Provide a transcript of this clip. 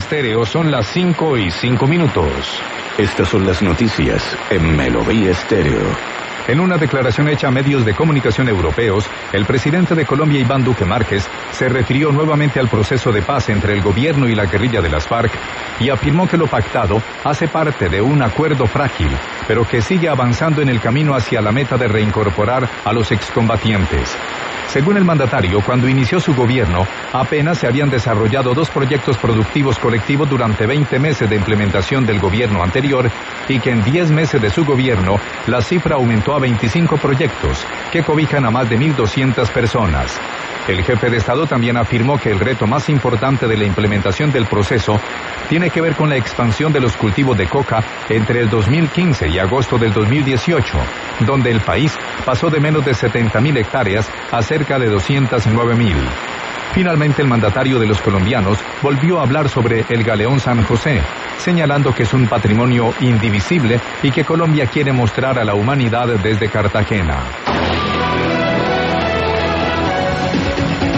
Estéreo, son las 5:05. Estas son las noticias en Melodía Estéreo. En una declaración hecha a medios de comunicación europeos, el presidente de Colombia, Iván Duque Márquez, se refirió nuevamente al proceso de paz entre el gobierno y la guerrilla de las FARC y afirmó que lo pactado hace parte de un acuerdo frágil, pero que sigue avanzando en el camino hacia la meta de reincorporar a los excombatientes. Según el mandatario, cuando inició su gobierno, apenas se habían desarrollado 2 proyectos productivos colectivos durante 20 meses de implementación del gobierno anterior y que en 10 meses de su gobierno la cifra aumentó a 25 proyectos, que cobijan a más de 1.200 personas. El jefe de Estado también afirmó que el reto más importante de la implementación del proceso tiene que ver con la expansión de los cultivos de coca entre el 2015 y agosto del 2018, donde el país pasó de menos de 70.000 hectáreas a cerca de 209.000. Finalmente, el mandatario de los colombianos volvió a hablar sobre el Galeón San José, señalando que es un patrimonio indivisible y que Colombia quiere mostrar a la humanidad desde Cartagena.